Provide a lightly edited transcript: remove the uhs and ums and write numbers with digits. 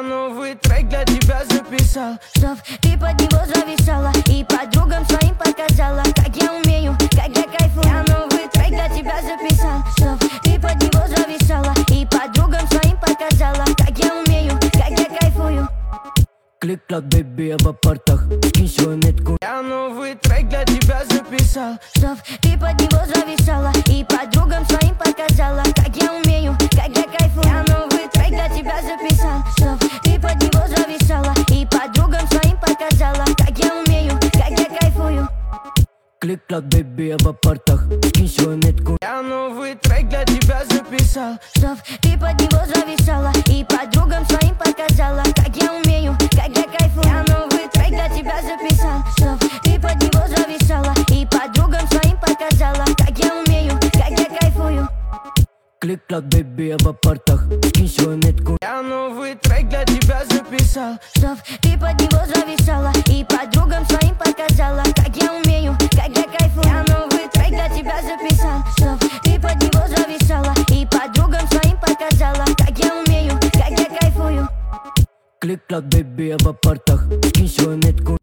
новый трек для тебя записал, чтоб ты под него зависала и подругам своим показала, как я умею, как я кайфую. Я новый трек для тебя записал, чтоб ты под него зависала и подругам своим показала, как я умею, как я кайфую. Клик-клак, бэйби, я в апартах, скинь свою метку. Я новый трек для тебя записал, чтоб ты под него зависала и подругам своим показала, как я умею, как я кайфую. Я новый трек для тебя записал, чтоб ты под него зависала и подругам своим показала, как я умею, как я кайфую. Клик-клак, бэйби, я в апартах, скинь свою метку. Я новый трек для тебя записал, чтоб ты под него зависала и подругам своим показала, как я умею, как я кайфую. Я новый трек для тебя записал, чтоб ты под него зависала и подругам своим показала, как я умею, как я кайфую. Клик-клак, бэйби, я в апартах, скинь свою метку. Я новый трек для тебя записал, чтоб ты под него зависала и подругам своим показала, как я умею, как я кайфую. Я новый трек для тебя записал, чтоб ты под него зависала и подругам своим показала, как я умею, как я кайфую. Клик-клак, бэйби, я в апартах, скинь свою метку.